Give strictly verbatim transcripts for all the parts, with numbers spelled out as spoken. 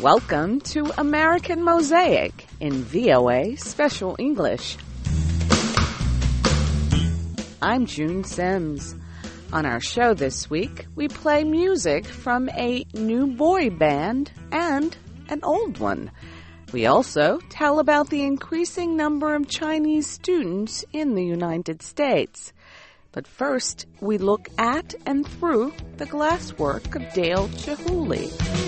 Welcome to American Mosaic in V O A Special English. I'm June Sims. On our show this week, we play music from a new boy band and an old one. We also tell about the increasing number of Chinese students in the United States. But first, we look at and through the glasswork of Dale Chihuly.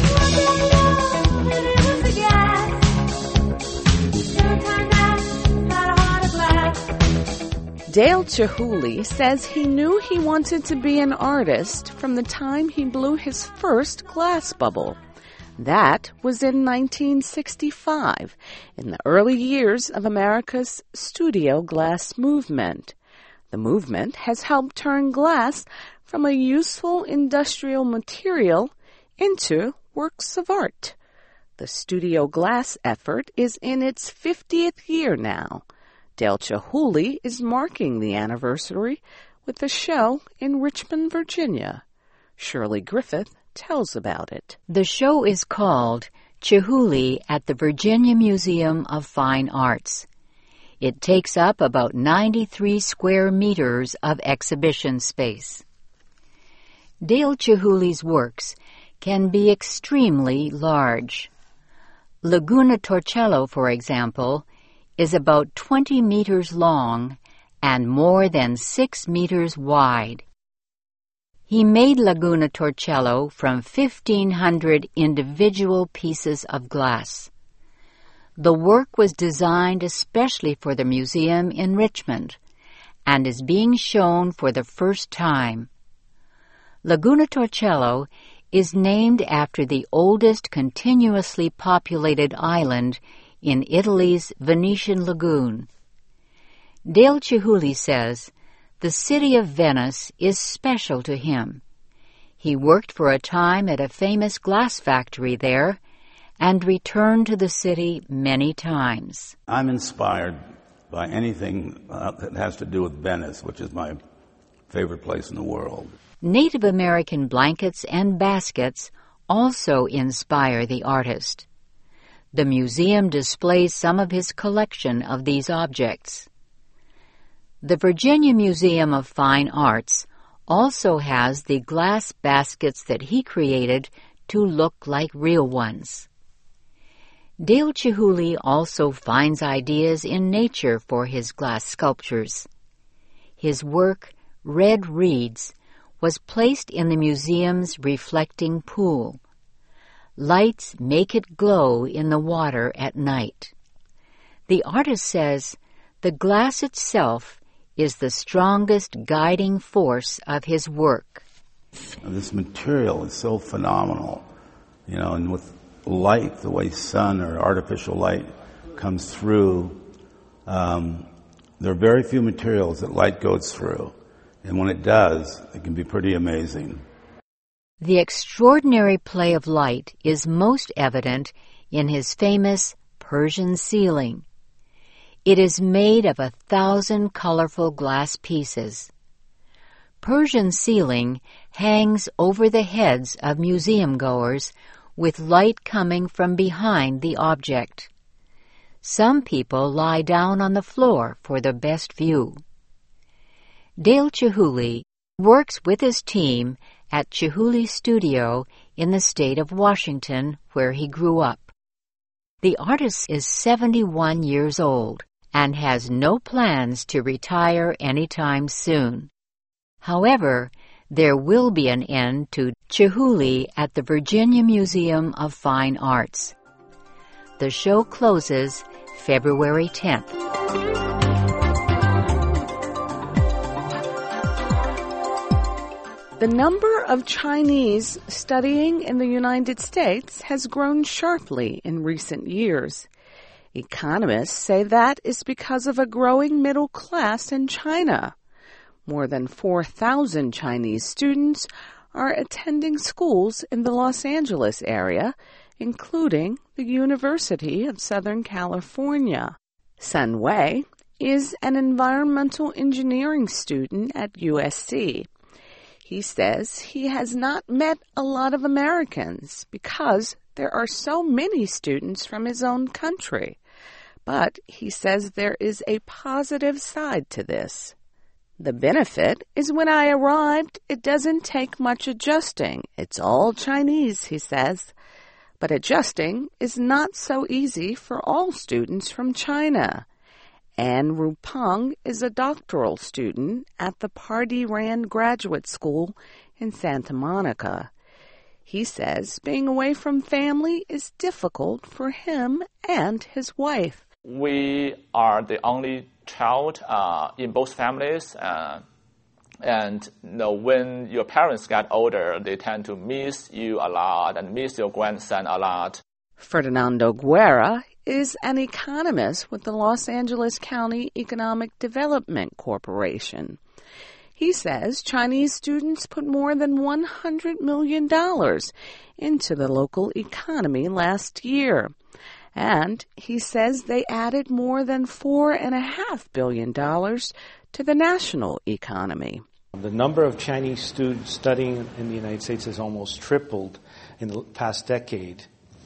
Dale Chihuly says he knew he wanted to be an artist from the time he blew his first glass bubble. That was in nineteen sixty-five, in the early years of America's studio glass movement. The movement has helped turn glass from a useful industrial material into works of art. The studio glass effort is in its fiftieth year now. Dale Chihuly is marking the anniversary with a show in Richmond, Virginia. Shirley Griffith tells about it. The show is called Chihuly at the Virginia Museum of Fine Arts. It takes up about ninety-three square meters of exhibition space. Dale Chihuly's works can be extremely large. Laguna Torcello, for example, is about twenty meters long and more than six meters wide. He made Laguna Torcello from fifteen hundred individual pieces of glass. The work was designed especially for the museum in Richmond and is being shown for the first time. Laguna Torcello is named after the oldest continuously populated island in Italy's Venetian lagoon. Dale Chihuly says the city of Venice is special to him. He worked for a time at a famous glass factory there and returned to the city many times. I'm inspired by anything uh, that has to do with Venice, which is my favorite place in the world. Native American blankets and baskets also inspire the artist. The museum displays some of his collection of these objects. The Virginia Museum of Fine Arts also has the glass baskets that he created to look like real ones. Dale Chihuly also finds ideas in nature for his glass sculptures. His work, Red Reeds, was placed in the museum's reflecting pool. Lights make it glow in the water at night. The artist says the glass itself is the strongest guiding force of his work. This material is so phenomenal, you know, and with light, the way sun or artificial light comes through, um, there are very few materials that light goes through. And when it does, it can be pretty amazing. The extraordinary play of light is most evident in his famous Persian ceiling. It is made of a thousand colorful glass pieces. Persian ceiling hangs over the heads of museum goers with light coming from behind the object. Some people lie down on the floor for the best view. Dale Chihuly works with his team at Chihuly Studio in the state of Washington, where he grew up. The artist is seventy-one years old and has no plans to retire anytime soon. However, there will be an end to Chihuly at the Virginia Museum of Fine Arts. The show closes February tenth. The number of Chinese studying in the United States has grown sharply in recent years. Economists say that is because of a growing middle class in China. More than four thousand Chinese students are attending schools in the Los Angeles area, including the University of Southern California. Sun Wei is an environmental engineering student at U S C. He says he has not met a lot of Americans because there are so many students from his own country. But he says there is a positive side to this. The benefit is when I arrived, it doesn't take much adjusting. It's all Chinese, he says. But adjusting is not so easy for all students from China. Anne Rupang is a doctoral student at the Pardee Rand Graduate School in Santa Monica. He says being away from family is difficult for him and his wife. We are the only child uh, in both families, uh, and you know, when your parents get older, they tend to miss you a lot and miss your grandson a lot. Ferdinando Guerra is an economist with the Los Angeles County Economic Development Corporation. He says Chinese students put more than one hundred million dollars into the local economy last year. And he says they added more than four point five billion dollars to the national economy. The number of Chinese students studying in the United States has almost tripled in the past decade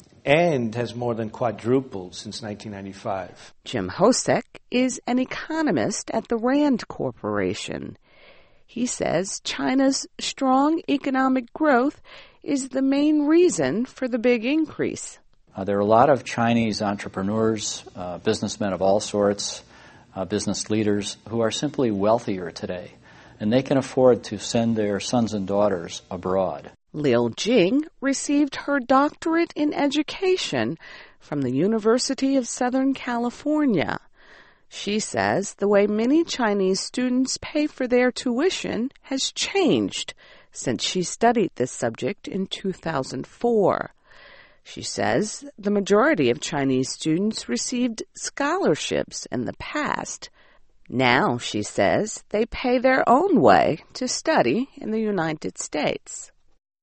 and has more than quadrupled since nineteen ninety-five. Jim Hosek is an economist at the Rand Corporation. He says China's strong economic growth is the main reason for the big increase. Uh, there are a lot of Chinese entrepreneurs, uh, businessmen of all sorts, uh, business leaders who are simply wealthier today, and they can afford to send their sons and daughters abroad. Lil Jing received her doctorate in education from the University of Southern California. She says the way many Chinese students pay for their tuition has changed since she studied this subject in two thousand four. She says the majority of Chinese students received scholarships in the past. Now, she says, they pay their own way to study in the United States.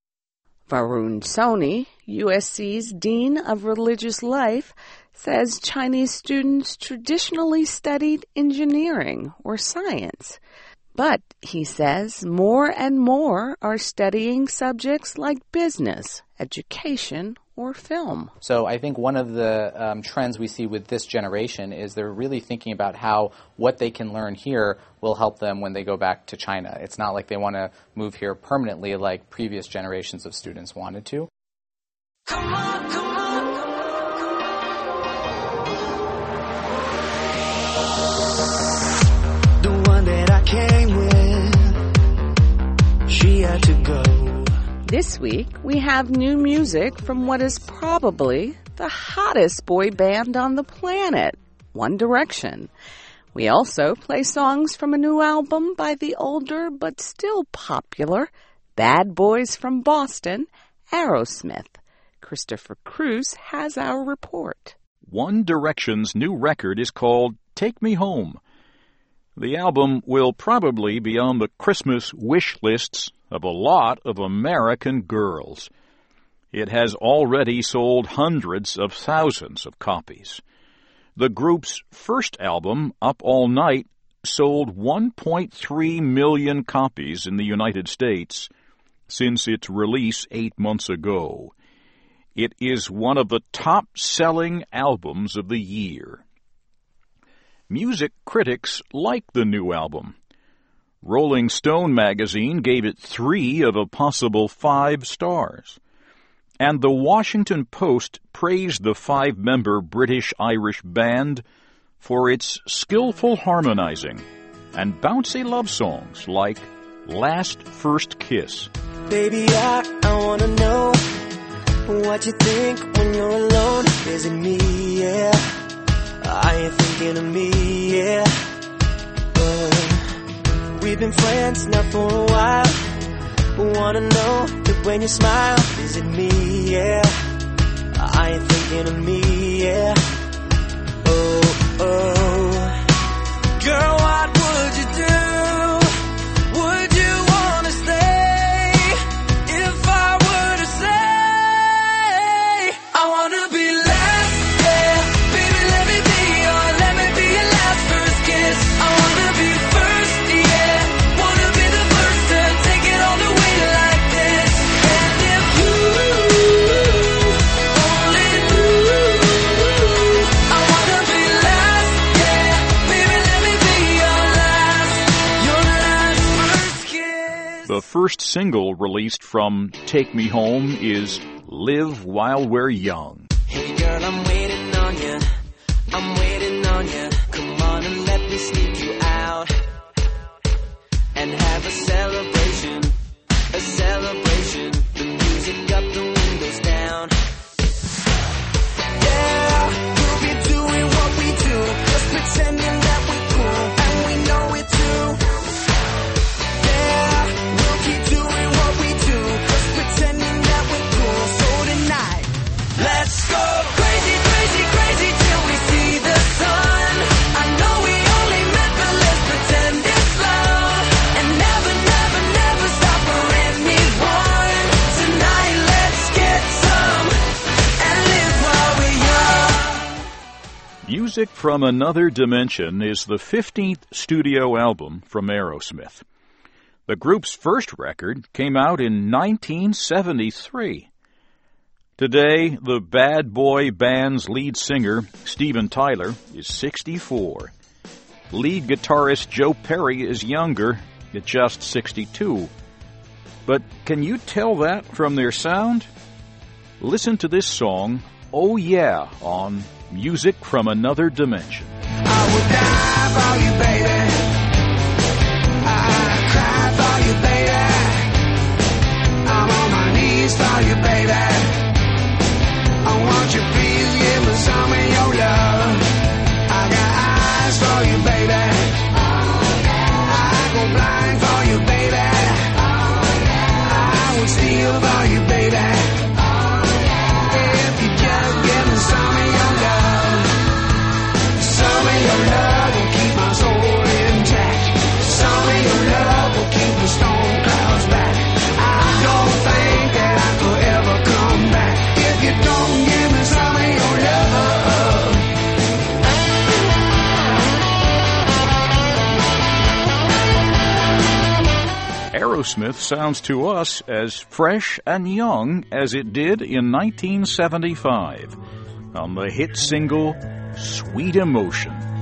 Varun Soni, U S C's Dean of Religious Life, says Chinese students traditionally studied engineering or science. But, he says, more and more are studying subjects like business, education, or film. So I think one of the um, trends we see with this generation is they're really thinking about how what they can learn here will help them when they go back to China. It's not like they want to move here permanently like previous generations of students wanted to. Come on, come on, come on. The one that I came with, she had to go. This week, we have new music from what is probably the hottest boy band on the planet, One Direction. We also play songs from a new album by the older but still popular Bad Boys from Boston, Aerosmith. Christopher Cruz has our report. One Direction's new record is called Take Me Home. The album will probably be on the Christmas wish lists of a lot of American girls. It has already sold hundreds of thousands of copies. The group's first album, Up All Night, sold one point three million copies in the United States since its release eight months ago. It is one of the top-selling albums of the year. Music critics like the new album. Rolling Stone magazine gave it three of a possible five stars. And the Washington Post praised the five-member British-Irish band for its skillful harmonizing and bouncy love songs like Last First Kiss. Baby, I, I wanna know what you think when you're alone. Is it me, yeah? Are you thinking of me, yeah? Uh, we've been friends now for a while. Wanna know that when you smile, is it me, yeah? Are you thinking of me, yeah? Oh, oh. Girl, what would you do? Would you wanna stay? If I were to say, I wanna be last, yeah. Baby, let me be your, let me be your last first kiss. I wanna be first, yeah. Wanna be the first to take it all the way like this. And if you first single released from Take Me Home is Live While We're Young. Hey girl, I'm waiting on you. I'm waiting on you. Come on and let me sneak you out and have a celebration, a celebration. The music up, the windows down. Yeah, we'll be doing what we do, just pretending that we're cool, and we know it too. Yeah, we'll keep doing what we do, just pretending that we're cool. So tonight, let's go crazy, crazy, crazy till we see the sun. I know we only met, but let's pretend it's love, and never, never, never stop for anyone. Tonight, let's get some and live while we're young. Music from Another Dimension is the fifteenth studio album from Aerosmith. The group's first record came out in nineteen seventy-three. Today, the Bad Boy Band's lead singer, Steven Tyler, is sixty-four. Lead guitarist Joe Perry is younger, at just sixty-two. But can you tell that from their sound? Listen to this song, Oh Yeah, on Music from Another Dimension. I would die for you, baby. I cry for you, baby. I'm on my knees for you, baby. I want you, please give me some of your love. I got eyes for you, baby. I go blind for you, baby. I would steal for you, baby. If you just give me some of your love, some of your love will keep my soul intact. Some of your love will keep the storm clouds back. I don't think that I could ever come back if you don't give me some of your love. Aerosmith sounds to us as fresh and young as it did in nineteen seventy-five on the hit single Sweet Emotion.